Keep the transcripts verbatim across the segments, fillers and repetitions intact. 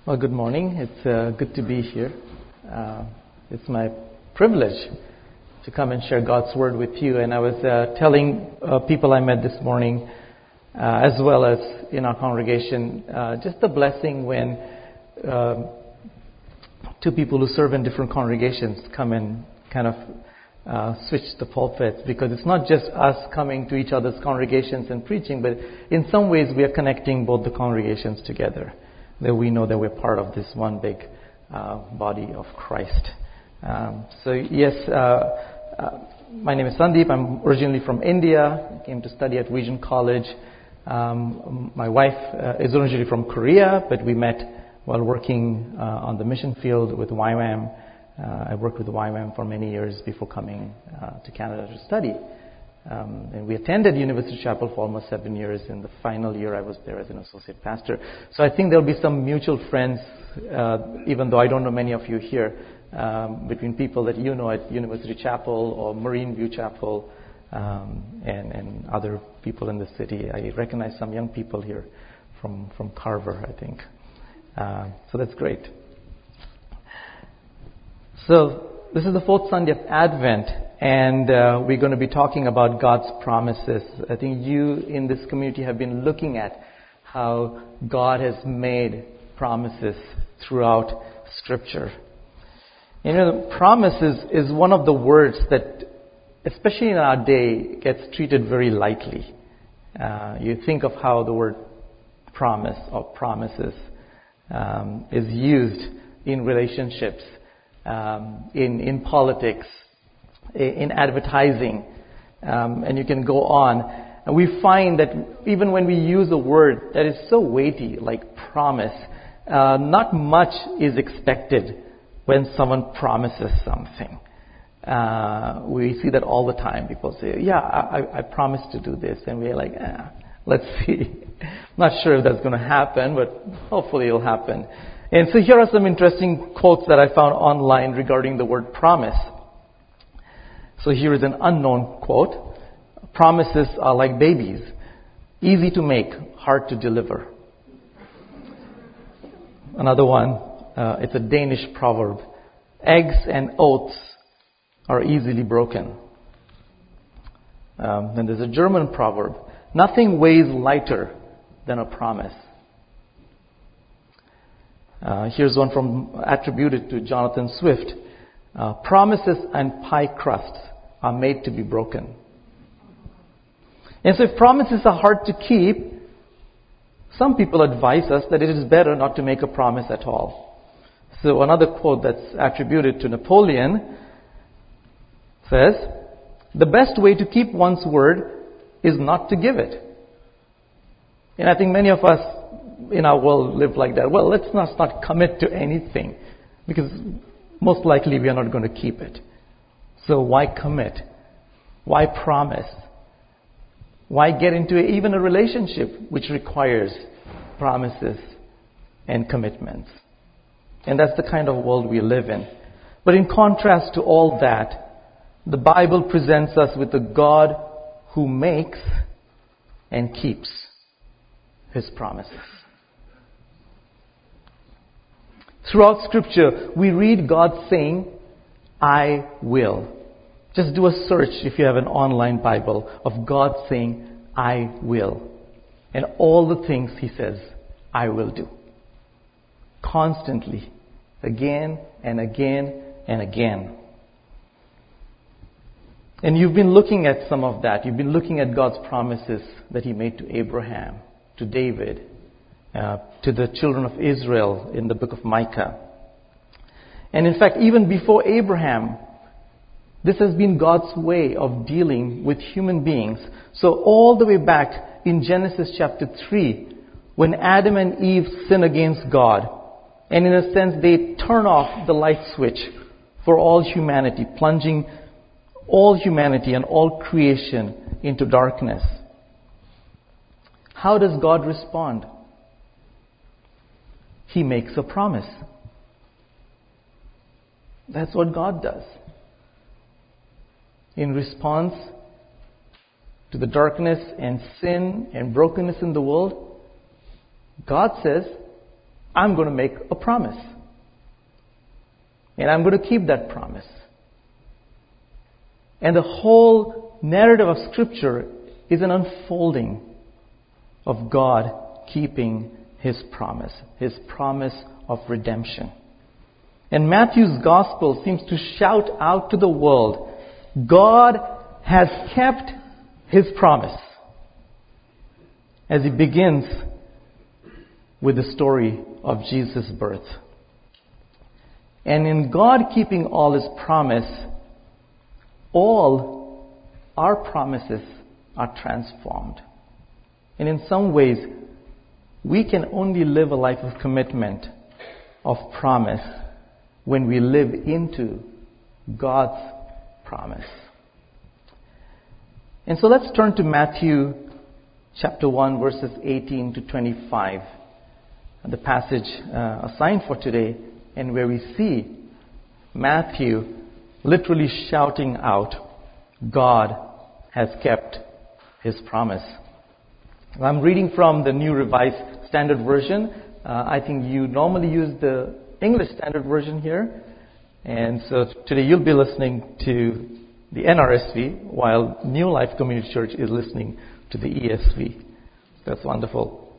Well, good morning. It's uh, good to be here. Uh, it's my privilege to come and share God's Word with you. And I was uh, telling uh, people I met this morning, uh, as well as in our congregation, uh, just a blessing when uh, two people who serve in different congregations come and kind of uh, switch the pulpits, because it's not just us coming to each other's congregations and preaching, but in some ways we are connecting both the congregations together, that we know that we're part of this one big uh, body of Christ. Um, so yes, uh, uh, my name is Sandeep. I'm originally from India. I came to study at Regent College. Um, my wife uh, is originally from Korea, but we met while working uh, on the mission field with Y WAM. Uh, I worked with Y WAM for many years before coming uh, to Canada to study. Um, and we attended University Chapel for almost seven years. In the final year, I was there as an associate pastor. So I think there'll be some mutual friends, uh, even though I don't know many of you here, um, between people that you know at University Chapel or Marine View Chapel um, and, and other people in the city. I recognize some young people here from, from Carver, I think. Uh, so that's great. So this is the fourth Sunday of Advent, and uh, we're going to be talking about God's promises. I think you in this community have been looking at how God has made promises throughout Scripture. You know, promises is one of the words that, especially in our day, gets treated very lightly. Uh, you think of how the word promise or promises um, is used in relationships, um, in in politics, in advertising, um, and you can go on. And we find that even when we use a word that is so weighty, like promise, uh, not much is expected when someone promises something. Uh, we see that all the time. People say, yeah, I, I promise to do this. And we're like, eh, let's see. Not sure if that's going to happen, but hopefully it'll happen. And so here are some interesting quotes that I found online regarding the word promise. So here is an unknown quote. Promises are like babies, easy to make, hard to deliver. Another one, uh, it's a Danish proverb. Eggs and oats are easily broken. Um, then there's a German proverb. Nothing weighs lighter than a promise. Uh, here's one from attributed to Jonathan Swift. Uh, promises and pie crusts are made to be broken. And so if promises are hard to keep, some people advise us that it is better not to make a promise at all. So another quote that's attributed to Napoleon says, the best way to keep one's word is not to give it. And I think many of us in our world live like that. Well, let's not, not commit to anything, because most likely we are not going to keep it. So why commit? Why promise? Why get into even a relationship which requires promises and commitments? And that's the kind of world we live in. But in contrast to all that, the Bible presents us with a God who makes and keeps His promises. Throughout Scripture, we read God saying, I will. Just do a search if you have an online Bible of God saying, I will. And all the things He says, I will do. Constantly. Again and again and again. And you've been looking at some of that. You've been looking at God's promises that He made to Abraham, to David, uh, to the children of Israel in the book of Micah. And in fact, even before Abraham, this has been God's way of dealing with human beings. So all the way back in Genesis chapter three, when Adam and Eve sin against God, and in a sense they turn off the light switch for all humanity, plunging all humanity and all creation into darkness. How does God respond? He makes a promise. That's what God does. In response to the darkness and sin and brokenness in the world, God says, I'm going to make a promise. And I'm going to keep that promise. And the whole narrative of Scripture is an unfolding of God keeping His promise, His promise of redemption. And Matthew's Gospel seems to shout out to the world, God has kept His promise, as he begins with the story of Jesus' birth. And in God keeping all His promise, all our promises are transformed. And in some ways, we can only live a life of commitment, of promise, when we live into God's promise. And so let's turn to Matthew chapter one, verses eighteen to twenty-five, the passage uh, assigned for today, and where we see Matthew literally shouting out, God has kept His promise. I'm reading from the New Revised Standard Version. Uh, I think you normally use the English Standard Version here. And so today you'll be listening to the N R S V, while New Life Community Church is listening to the E S V. That's wonderful.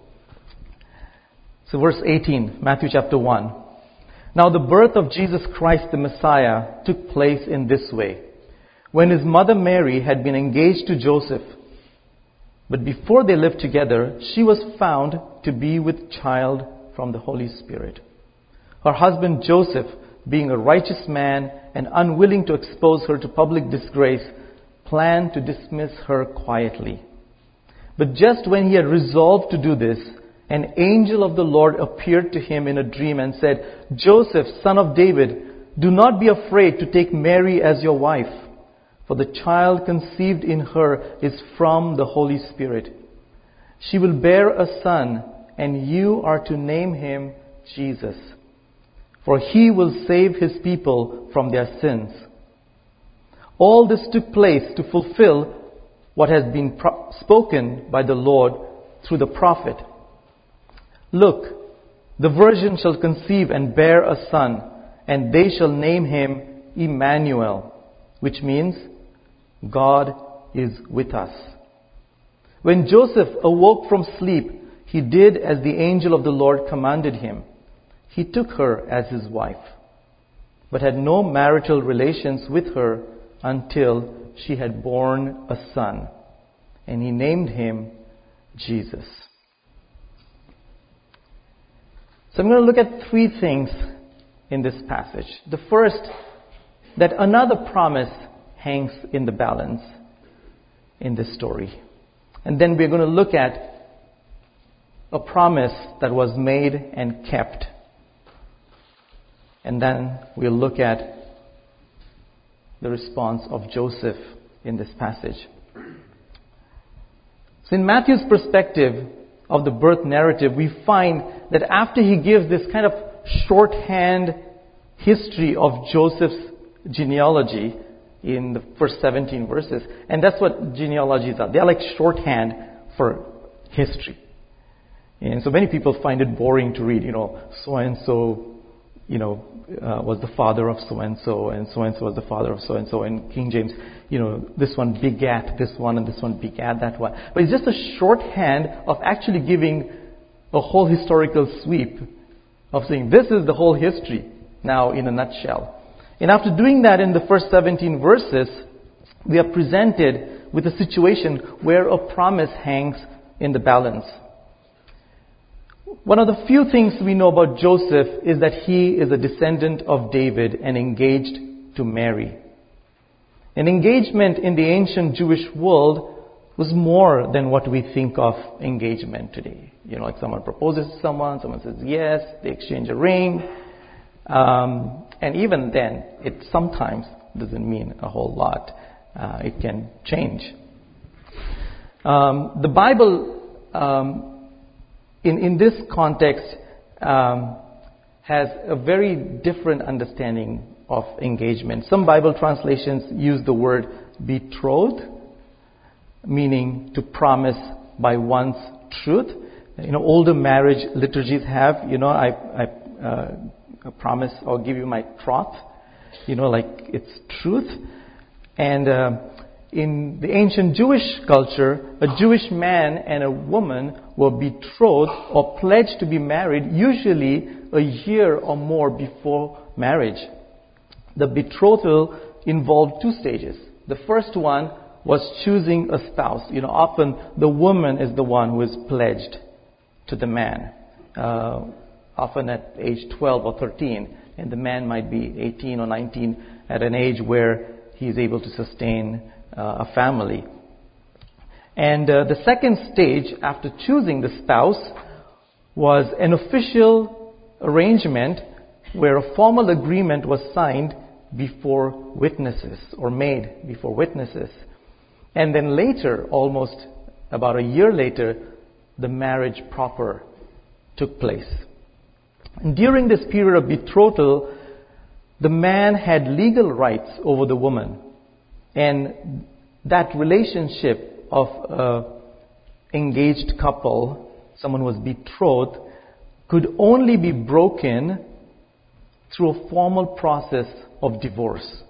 So verse eighteen, Matthew chapter one. Now the birth of Jesus Christ the Messiah took place in this way. When his mother Mary had been engaged to Joseph, but before they lived together, she was found to be with child from the Holy Spirit. Her husband Joseph, being a righteous man and unwilling to expose her to public disgrace, planned to dismiss her quietly. But just when he had resolved to do this, an angel of the Lord appeared to him in a dream and said, Joseph, son of David, do not be afraid to take Mary as your wife, for the child conceived in her is from the Holy Spirit. She will bear a son, and you are to name him Jesus, for he will save his people from their sins. All this took place to fulfill what has been pro- spoken by the Lord through the prophet. Look, the virgin shall conceive and bear a son, and they shall name him Emmanuel, which means God is with us. When Joseph awoke from sleep, he did as the angel of the Lord commanded him. He took her as his wife, but had no marital relations with her until she had borne a son, and he named him Jesus. So I'm going to look at three things in this passage. The first, that another promise hangs in the balance in this story. And then we're going to look at a promise that was made and kept. And then we'll look at the response of Joseph in this passage. So in Matthew's perspective of the birth narrative, we find that after he gives this kind of shorthand history of Joseph's genealogy in the first seventeen verses, and that's what genealogies are. They're like shorthand for history. And so many people find it boring to read, you know, so-and-so, you know, uh, was the father of so-and-so, and so-and-so was the father of so-and-so. And King James, you know, this one begat this one, and this one begat that one. But it's just a shorthand of actually giving a whole historical sweep of saying this is the whole history now in a nutshell. And after doing that in the first seventeen verses, we are presented with a situation where a promise hangs in the balance. One of the few things we know about Joseph is that he is a descendant of David and engaged to Mary. An engagement in the ancient Jewish world was more than what we think of engagement today. You know, like someone proposes to someone, someone says yes, they exchange a ring. Um, and even then, it sometimes doesn't mean a whole lot. Uh, it can change. Um, the Bible, um, in, in this context, um, has a very different understanding of engagement. Some Bible translations use the word betrothed, meaning to promise by one's truth. you know, older marriage liturgies have. You know, I, I uh, promise I'll give you my troth. You know, like it's truth. And uh, in the ancient Jewish culture, a Jewish man and a woman were betrothed or pledged to be married usually a year or more before marriage. The betrothal involved two stages. The first one was choosing a spouse. You know, often the woman is the one who is pledged to the man, uh, often at age twelve or thirteen, and the man might be eighteen or nineteen at an age where he is able to sustain uh, a family. And uh, the second stage after choosing the spouse was an official arrangement where a formal agreement was signed before witnesses or made before witnesses. And then later, almost about a year later, the marriage proper took place. And during this period of betrothal, the man had legal rights over the woman. And that relationship of an engaged couple, someone who was betrothed, could only be broken through a formal process of divorce.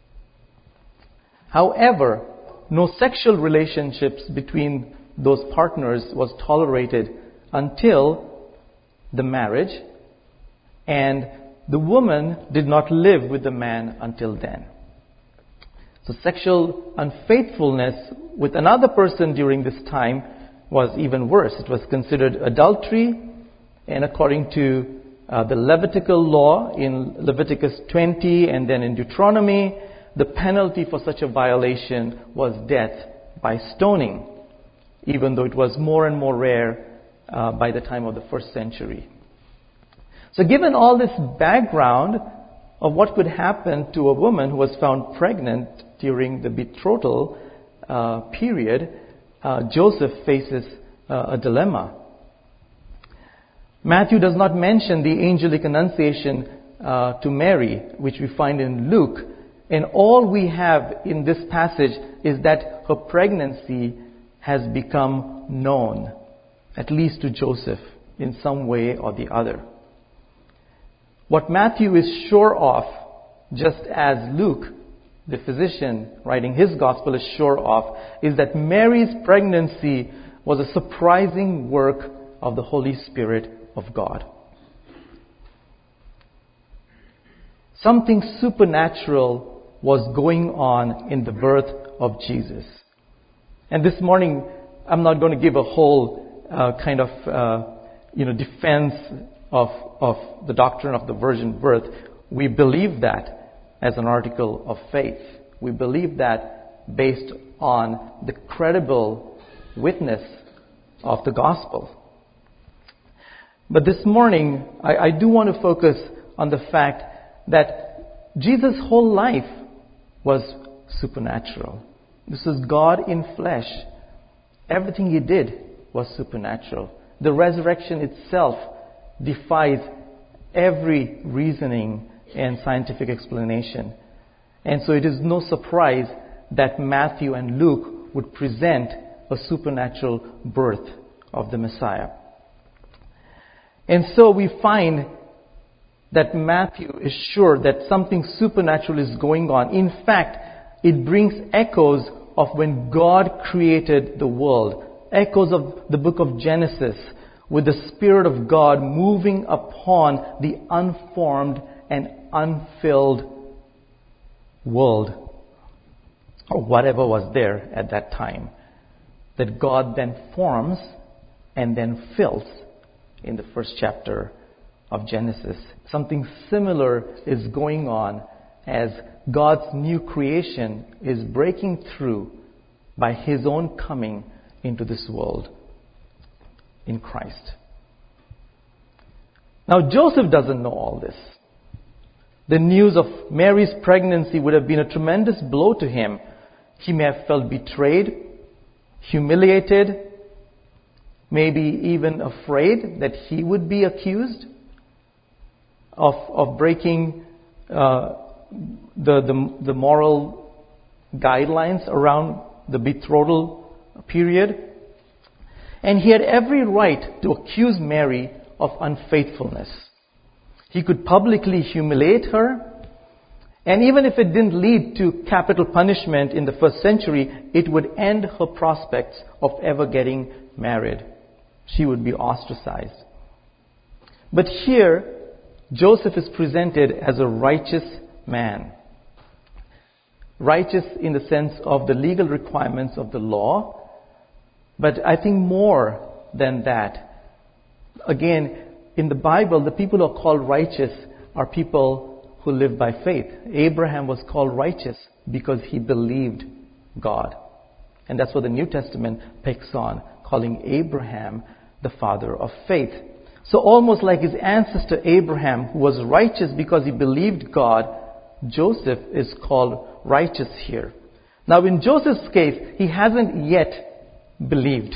However, no sexual relationships between those partners was tolerated until the marriage, and the woman did not live with the man until then. So sexual unfaithfulness with another person during this time was even worse. It was considered adultery, and according to uh, the Levitical law in Leviticus twenty and then in Deuteronomy, the penalty for such a violation was death by stoning, even though it was more and more rare uh, by the time of the first century. So given all this background of what could happen to a woman who was found pregnant during the betrothal uh, period, uh, Joseph faces uh, a dilemma. Matthew does not mention the angelic annunciation uh, to Mary, which we find in Luke. And all we have in this passage is that her pregnancy has become known, at least to Joseph, in some way or the other. What Matthew is sure of, just as Luke, the physician writing his gospel, is sure of, is that Mary's pregnancy was a surprising work of the Holy Spirit of God. Something supernatural was going on in the birth of Jesus. And this morning, I'm not going to give a whole uh, kind of uh, you know defense of of the doctrine of the virgin birth. We believe that as an article of faith. We believe that based on the credible witness of the gospel. But this morning, I, I do want to focus on the fact that Jesus' whole life was supernatural. This was God in flesh. Everything he did was supernatural. The resurrection itself defies every reasoning and scientific explanation. And so it is no surprise that Matthew and Luke would present a supernatural birth of the Messiah. And so we find that Matthew is sure that something supernatural is going on. In fact, it brings echoes of when God created the world. Echoes of the book of Genesis, with the Spirit of God moving upon the unformed and unfilled world, or whatever was there at that time, that God then forms and then fills in the first chapter of Genesis. Something similar is going on as God's new creation is breaking through by His own coming into this world in Christ. Now, Joseph doesn't know all this. The news of Mary's pregnancy would have been a tremendous blow to him. He may have felt betrayed, humiliated, maybe even afraid that he would be accused of, of breaking uh, the, the, the moral guidelines around the betrothal period. And he had every right to accuse Mary of unfaithfulness. He could publicly humiliate her. And even if it didn't lead to capital punishment in the first century, it would end her prospects of ever getting married. She would be ostracized. But here, Joseph is presented as a righteous man. Righteous in the sense of the legal requirements of the law. But I think more than that. Again, in the Bible, the people who are called righteous are people who live by faith. Abraham was called righteous because he believed God. And that's what the New Testament picks on, calling Abraham the father of faith. So almost like his ancestor Abraham, who was righteous because he believed God, Joseph is called righteous here. Now in Joseph's case, he hasn't yet believed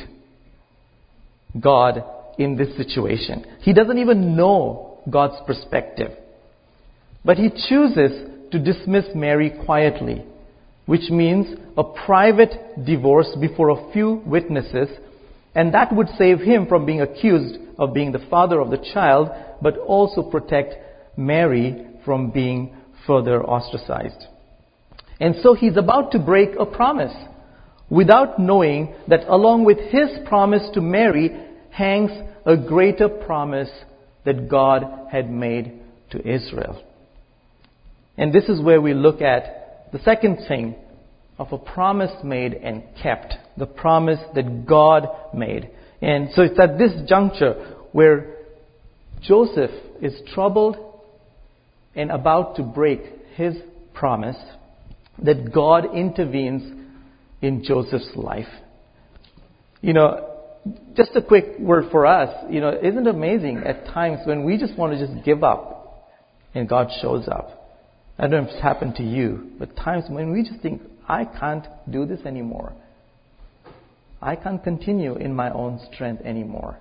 God in this situation. He doesn't even know God's perspective. But he chooses to dismiss Mary quietly, which means a private divorce before a few witnesses, and that would save him from being accused of being the father of the child, but also protect Mary from being further ostracized. And so he's about to break a promise, without knowing that along with his promise to Mary hangs a greater promise that God had made to Israel. And this is where we look at the second thing of a promise made and kept. The promise that God made. And so it's at this juncture where Joseph is troubled and about to break his promise that God intervenes in Joseph's life. You know, just a quick word for us. You know, isn't it amazing at times when we just want to just give up and God shows up? I don't know if it's happened to you, but times when we just think, I can't do this anymore. I can't continue in my own strength anymore.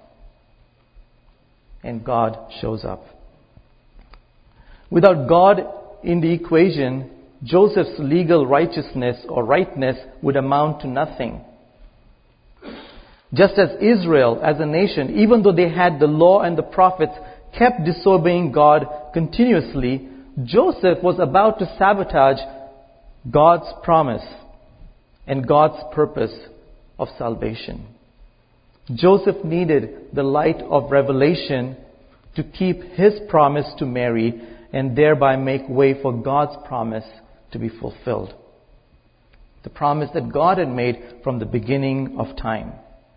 And God shows up. Without God in the equation, Joseph's legal righteousness or rightness would amount to nothing. Just as Israel as a nation, even though they had the law and the prophets, kept disobeying God continuously, Joseph was about to sabotage God's promise and God's purpose of salvation. Joseph needed the light of revelation to keep his promise to Mary and thereby make way for God's promise to be fulfilled. The promise that God had made from the beginning of time.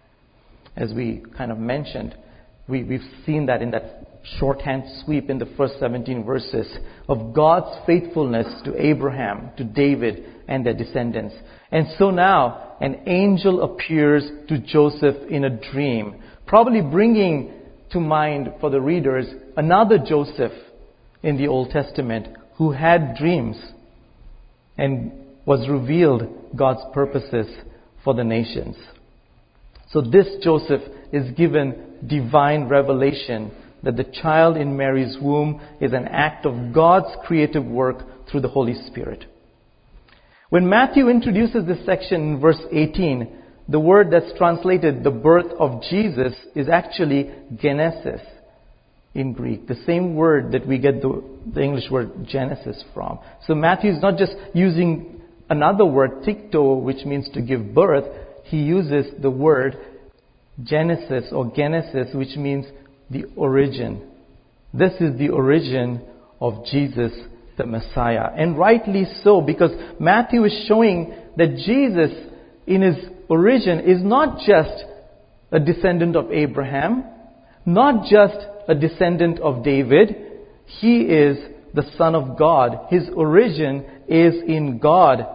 As we kind of mentioned, we, we've seen that in that shorthand sweep in the first seventeen verses of God's faithfulness to Abraham, to David, and their descendants. And so now an angel appears to Joseph in a dream, probably bringing to mind for the readers another Joseph in the Old Testament who had dreams and was revealed God's purposes for the nations. So this Joseph is given divine revelation that the child in Mary's womb is an act of God's creative work through the Holy Spirit. When Matthew introduces this section in verse eighteen, the word that's translated the birth of Jesus is actually genesis in Greek, the same word that we get the, the English word Genesis from. So Matthew is not just using another word, tikto, which means to give birth. He uses the word Genesis or Genesis, which means the origin. This is the origin of Jesus, the Messiah. And rightly so, because Matthew is showing that Jesus, in his origin, is not just a descendant of Abraham, not just a descendant of David. He is the Son of God. His origin is in God.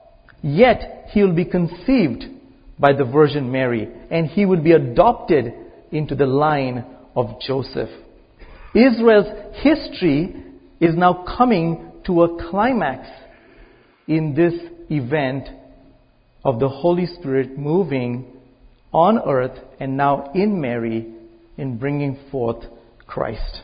Yet, he will be conceived by the Virgin Mary, and he will be adopted into the line of Joseph. Israel's history is now coming to a climax in this event of the Holy Spirit moving on earth and now in Mary in bringing forth Christ.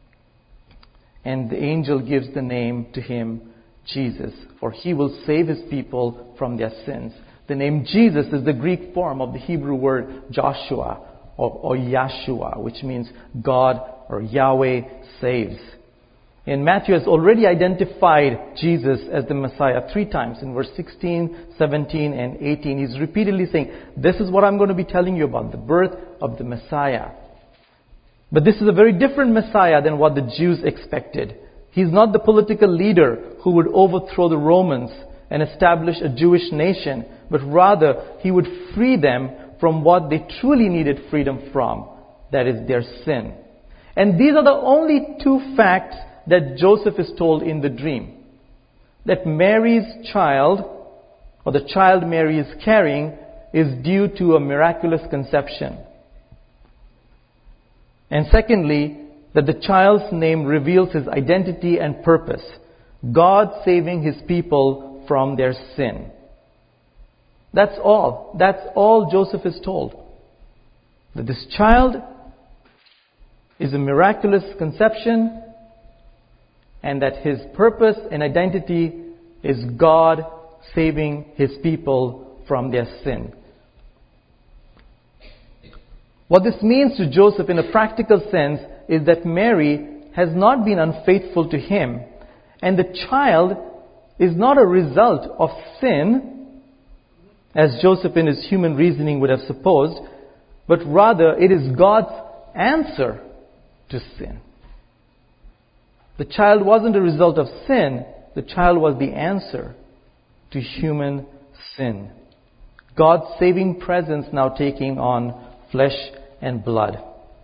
And the angel gives the name to him Jesus, for he will save his people from their sins. The The name Jesus is the Greek form of the Hebrew word Joshua or, or Yahshua, which means God or Yahweh saves. And Matthew has already identified Jesus as the Messiah three times. In verse sixteen, seventeen, and eighteen, he's repeatedly saying, this is what I'm going to be telling you about, the birth of the Messiah. But this is a very different Messiah than what the Jews expected. He's not the political leader who would overthrow the Romans and establish a Jewish nation, but rather he would free them from what they truly needed freedom from, that is their sin. And these are the only two facts that Joseph is told in the dream. That Mary's child, or the child Mary is carrying, is due to a miraculous conception. And secondly, that the child's name reveals his identity and purpose. God saving his people from their sin. That's all. That's all Joseph is told. That this child is a miraculous conception, and that his purpose and identity is God saving his people from their sin. What this means to Joseph in a practical sense is that Mary has not been unfaithful to him, and the child is not a result of sin, as Joseph in his human reasoning would have supposed, but rather it is God's answer to sin. The child wasn't a result of sin. The child was the answer to human sin. God's saving presence now taking on flesh and blood.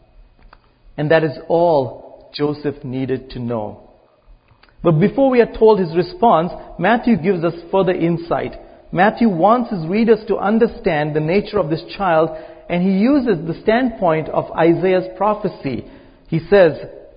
And that is all Joseph needed to know. But before we are told his response, Matthew gives us further insight. Matthew wants his readers to understand the nature of this child, and he uses the standpoint of Isaiah's prophecy. He says,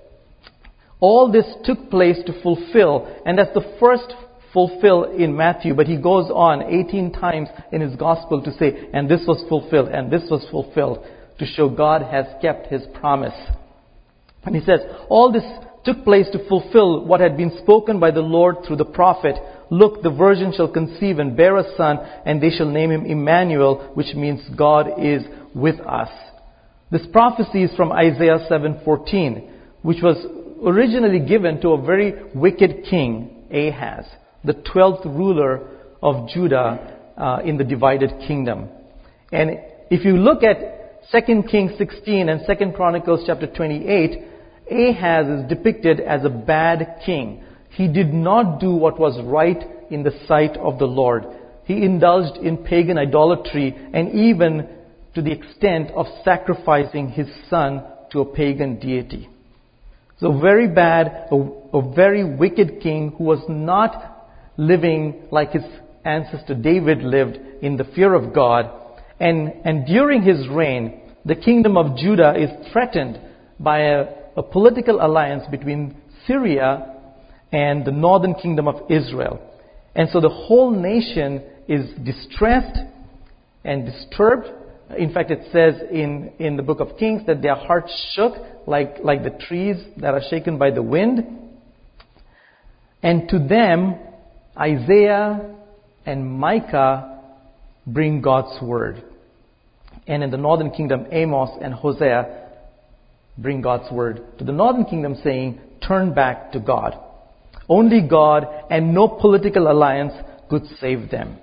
all this took place to fulfill, and that's the first fulfill in Matthew, but he goes on eighteen times in his gospel to say, and this was fulfilled, and this was fulfilled, to show God has kept his promise. And he says, all this took place to fulfill what had been spoken by the Lord through the prophet. Look, the virgin shall conceive and bear a son, and they shall name him Emmanuel, which means God is with us. This prophecy is from Isaiah seven fourteen, which was originally given to a very wicked king, Ahaz, the twelfth ruler of Judah uh, in the divided kingdom. And if you look at Second Kings sixteen and Second Chronicles chapter twenty-eight, Ahaz is depicted as a bad king. He did not do what was right in the sight of the Lord. He indulged in pagan idolatry, and even to the extent of sacrificing his son to a pagan deity. So very bad, a, a very wicked king who was not living like his ancestor David lived in the fear of God. And, and during his reign, the kingdom of Judah is threatened by a, a political alliance between Syria and the northern kingdom of Israel. And so the whole nation is distressed and disturbed. In fact, it says in, in the book of Kings that their hearts shook like, like the trees that are shaken by the wind. And to them, Isaiah and Micah bring God's word. And in the northern kingdom, Amos and Hosea bring God's word to the northern kingdom, saying, turn back to God. Only God and no political alliance could save them.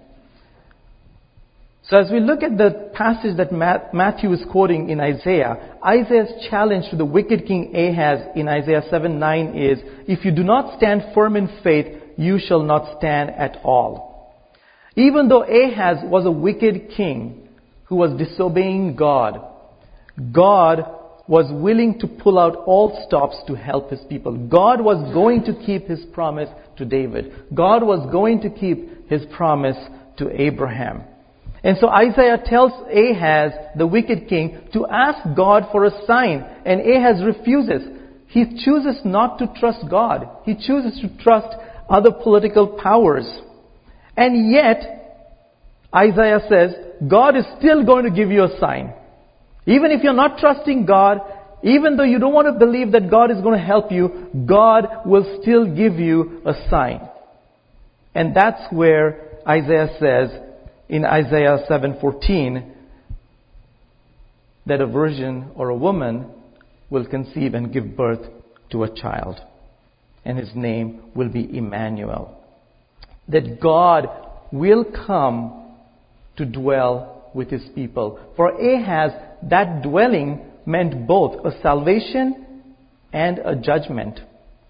So as we look at the passage that Matthew is quoting in Isaiah, Isaiah's challenge to the wicked king Ahaz in Isaiah seven nine is, if you do not stand firm in faith, you shall not stand at all. Even though Ahaz was a wicked king who was disobeying God, God was willing to pull out all stops to help his people. God was going to keep his promise to David. God was going to keep his promise to Abraham. And so Isaiah tells Ahaz, the wicked king, to ask God for a sign. And Ahaz refuses. He chooses not to trust God. He chooses to trust other political powers. And yet, Isaiah says, God is still going to give you a sign. Even if you're not trusting God, even though you don't want to believe that God is going to help you, God will still give you a sign. And that's where Isaiah says, in Isaiah seven fourteen that a virgin or a woman will conceive and give birth to a child, and his name will be Emmanuel. That God will come to dwell with his people. For Ahaz, that dwelling meant both a salvation and a judgment.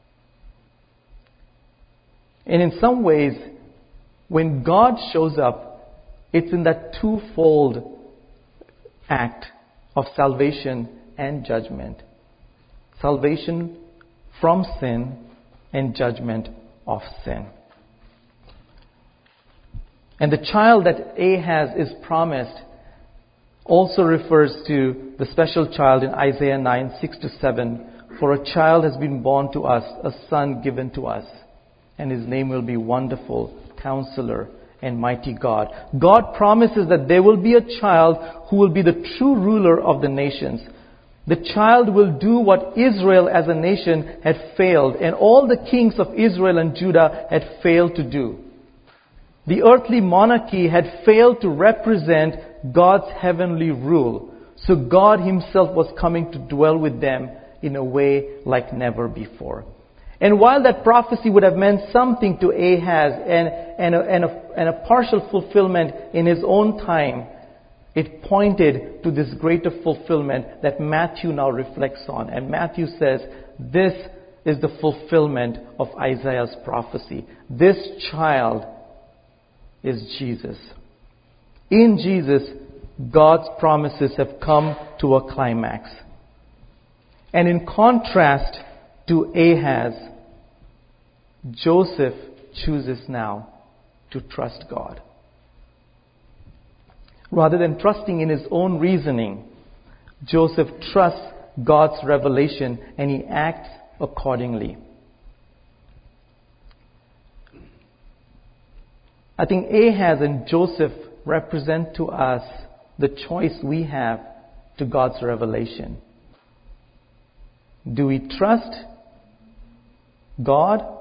And in some ways, when God shows up, it's in that twofold act of salvation and judgment. Salvation from sin and judgment of sin. And the child that Ahaz is promised also refers to the special child in Isaiah nine, six to seven. For a child has been born to us, a son given to us, and his name will be Wonderful, Counselor, and Mighty God. God promises that there will be a child who will be the true ruler of the nations. The child will do what Israel as a nation had failed, and all the kings of Israel and Judah had failed to do. The earthly monarchy had failed to represent God's heavenly rule. So God himself was coming to dwell with them in a way like never before. And while that prophecy would have meant something to Ahaz and, and, a, and, a, and a partial fulfillment in his own time, it pointed to this greater fulfillment that Matthew now reflects on. And Matthew says, this is the fulfillment of Isaiah's prophecy. This child is Jesus. In Jesus, God's promises have come to a climax. And in contrast to Ahaz, Joseph chooses now to trust God. Rather than trusting in his own reasoning, Joseph trusts God's revelation and he acts accordingly. I think Ahaz and Joseph represent to us the choice we have to God's revelation. Do we trust God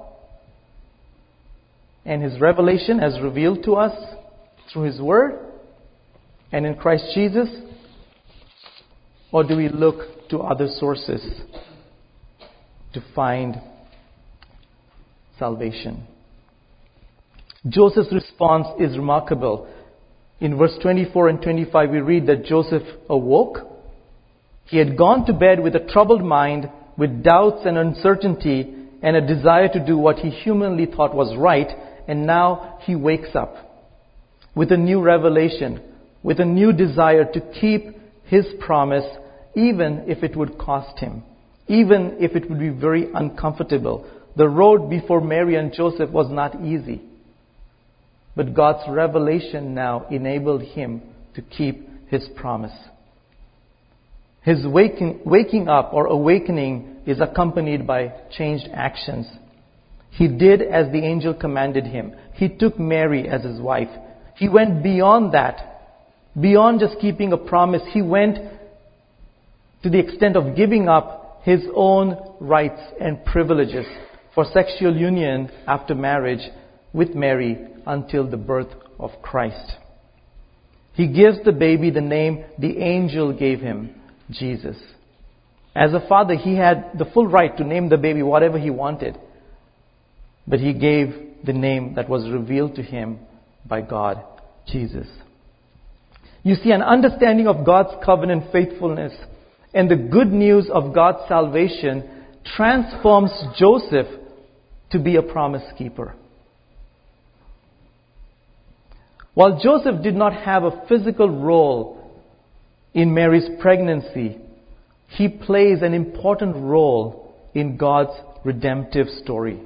and his revelation as revealed to us through his word and in Christ Jesus? Or do we look to other sources to find salvation? Joseph's response is remarkable. In verse twenty-four and twenty-five, we read that Joseph awoke. He had gone to bed with a troubled mind, with doubts and uncertainty, and a desire to do what he humanly thought was right. And now he wakes up with a new revelation, with a new desire to keep his promise, even if it would cost him, even if it would be very uncomfortable. The road before Mary and Joseph was not easy. But God's revelation now enabled him to keep his promise. His waking, waking up or awakening is accompanied by changed actions. He did as the angel commanded him. He took Mary as his wife. He went beyond that. Beyond just keeping a promise, he went to the extent of giving up his own rights and privileges for sexual union after marriage with Mary until the birth of Christ. He gives the baby the name the angel gave him, Jesus. As a father, he had the full right to name the baby whatever he wanted. But he gave the name that was revealed to him by God, Jesus. You see, an understanding of God's covenant faithfulness and the good news of God's salvation transforms Joseph to be a promise keeper. While Joseph did not have a physical role in Mary's pregnancy, he plays an important role in God's redemptive story.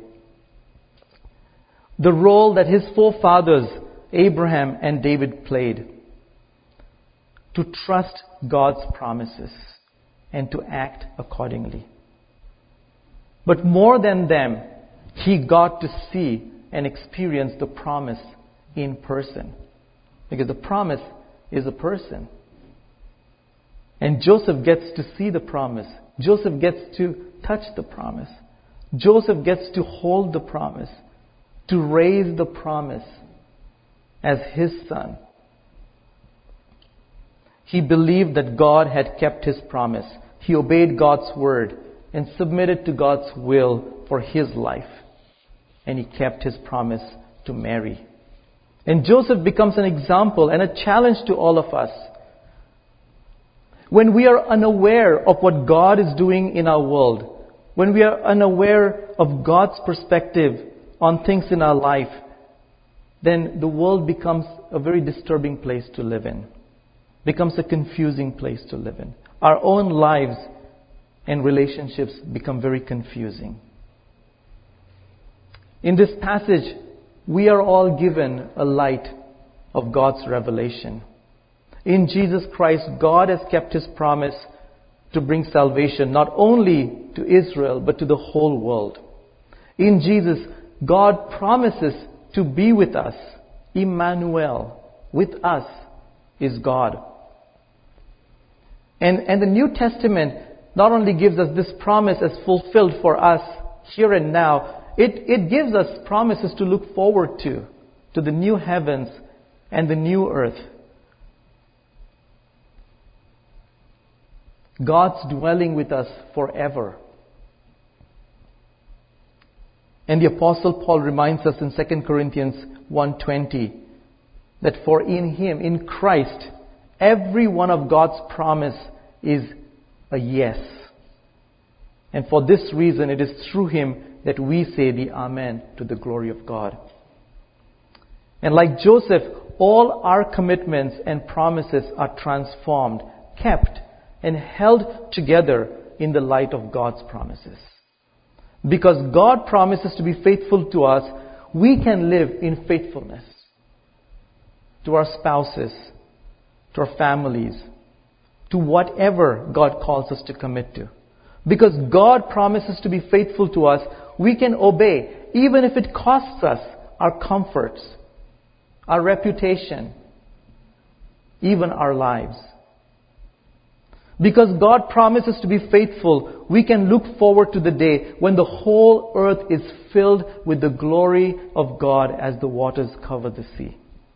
The role that his forefathers, Abraham and David, played to trust God's promises and to act accordingly. But more than them, he got to see and experience the promise in person. Because the promise is a person. And Joseph gets to see the promise. Joseph gets to touch the promise. Joseph gets to hold the promise, to raise the promise as his son, He believed that God had kept His promise. He obeyed God's word and submitted to God's will for his life. And he kept his promise to Mary. And Joseph becomes an example and a challenge to all of us. When we are unaware of what God is doing in our world, when we are unaware of God's perspective on things in our life, then the world becomes a very disturbing place to live in. Becomes a confusing place to live in. Our own lives and relationships become very confusing. In this passage, we are all given a light of God's revelation. In Jesus Christ, God has kept His promise to bring salvation not only to Israel, but to the whole world. In Jesus, God promises to be with us. Emmanuel, with us, is God. And, and the New Testament not only gives us this promise as fulfilled for us here and now, it, it gives us promises to look forward to, to the new heavens and the new earth. God's dwelling with us forever. And the Apostle Paul reminds us in Second Corinthians one twenty that for in Him, in Christ, every one of God's promise is a yes. And for this reason, it is through Him that we say the Amen to the glory of God. And like Joseph, all our commitments and promises are transformed, kept, and held together in the light of God's promises. Because God promises to be faithful to us, we can live in faithfulness to our spouses, to our families, to whatever God calls us to commit to. Because God promises to be faithful to us, we can obey, even if it costs us our comforts, our reputation, even our lives. Because God promises to be faithful, we can look forward to the day when the whole earth is filled with the glory of God as the waters cover the sea.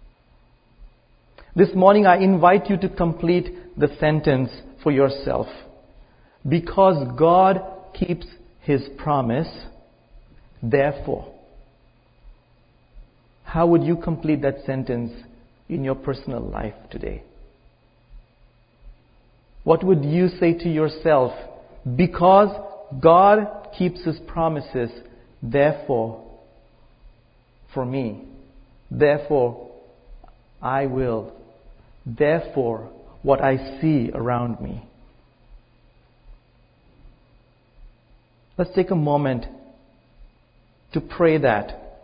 This morning I invite you to complete the sentence for yourself. Because God keeps His promise, therefore. How would you complete that sentence in your personal life today? What would you say to yourself? Because God keeps His promises, therefore, for me, therefore, I will, therefore, what I see around me. Let's take a moment to pray that.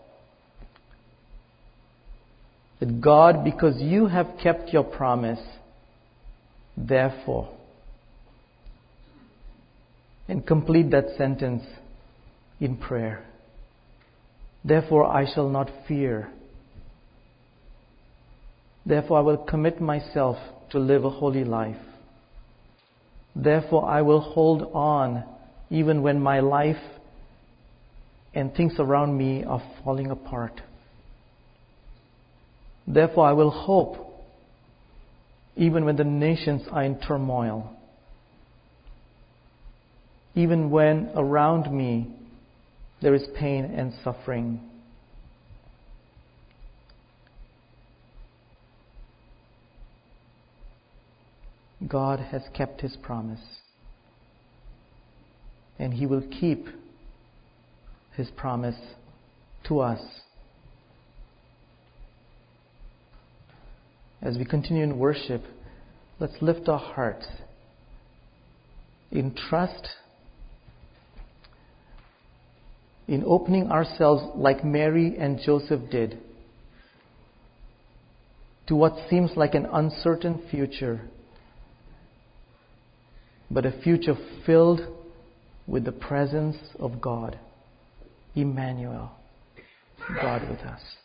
That God, because you have kept your promise, therefore, and complete that sentence in prayer. Therefore, I shall not fear. Therefore, I will commit myself to live a holy life. Therefore, I will hold on even when my life and things around me are falling apart. Therefore, I will hope even when the nations are in turmoil. Even when around me there is pain and suffering. God has kept His promise. And He will keep His promise to us. As we continue in worship, let's lift our hearts in trust, in opening ourselves like Mary and Joseph did to what seems like an uncertain future, but a future filled with the presence of God, Emmanuel, God with us.